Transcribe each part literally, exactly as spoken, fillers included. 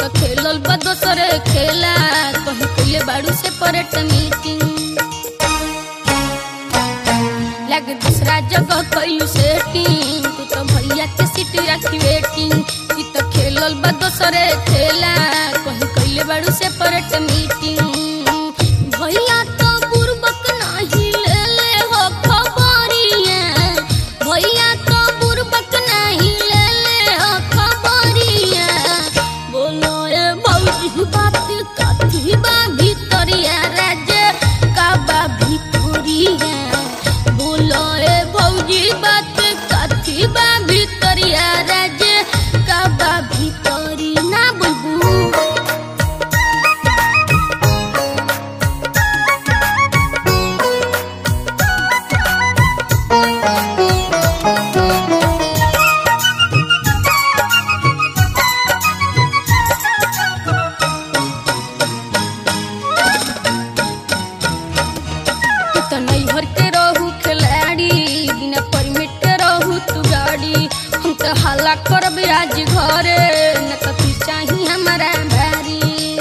तो खेलल बा दोसरे खेला कहीं कइले बाड़ू से परेट मीटिंग लग दूसरा जगह कइलू सेटिंग तू तो भैया के सीट रखी वेटिंग ई तो खेलल बा दोसरे खेला कहीं कइले बाड़ू से परेट मीटिंग भैया तो बुरबक नाही ले ले हो खबरिया भैया तो बुरबक नाही ले ले हो खबरिया बोलो ए भौजी बात कथी बा भीतरिया राजे का बा भीतरिया बोलो ए भौजी बात कथी बा भीतरिया राजे का बा भीतरी ना बुलबू तो नैहर के रहू खिलाड़ी बिना परमिट के रहू तू गाड़ी हम तो हल्ला करब आज घरे न तो तू चाही हमारा भारी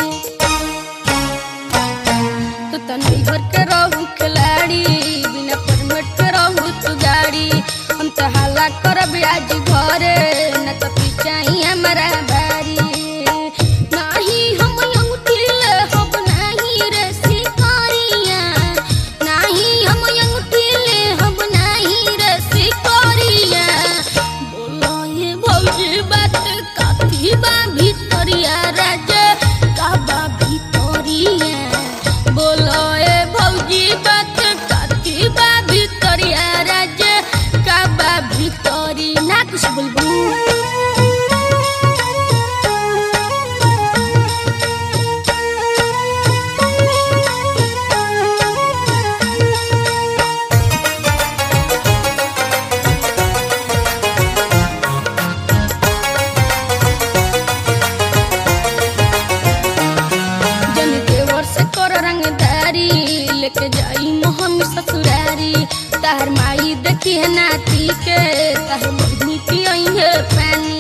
तू तो नैहर के रहू खिलाड़ी बिना परमिट के रहू तू गाड़ी हम तो हल्ला करब आज घरे न तो तू चाही हमारा भारी नाही हम अंगूठी ले हब नाही रे शिकारिया नाही हम अंगूठी ले हब नाही रे शिकारिया बोलो ये भौजी बात कथी बा भीतरिया राजे का बा भीतरिया बोलो ए भौजी बात कथी बा भीतरिया राजे का बा भीतरी ना कुछ बोलबू जन देवर से कर रंगदारी लेके जाई मोहन ससुरारी तार माई देखी है नाती के तार बहनी पियई है पानी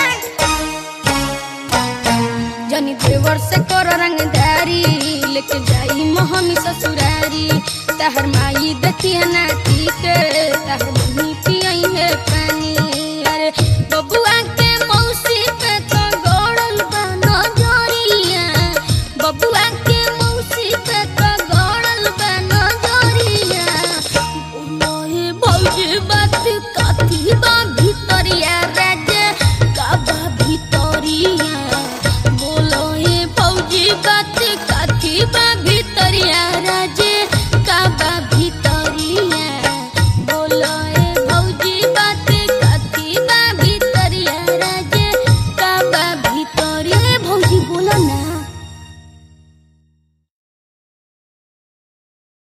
जन देवर से कर रंगदारी लेके जाई मोहन ससुरारी तार माई देखी है नाती के तार बहनी पियई है पानी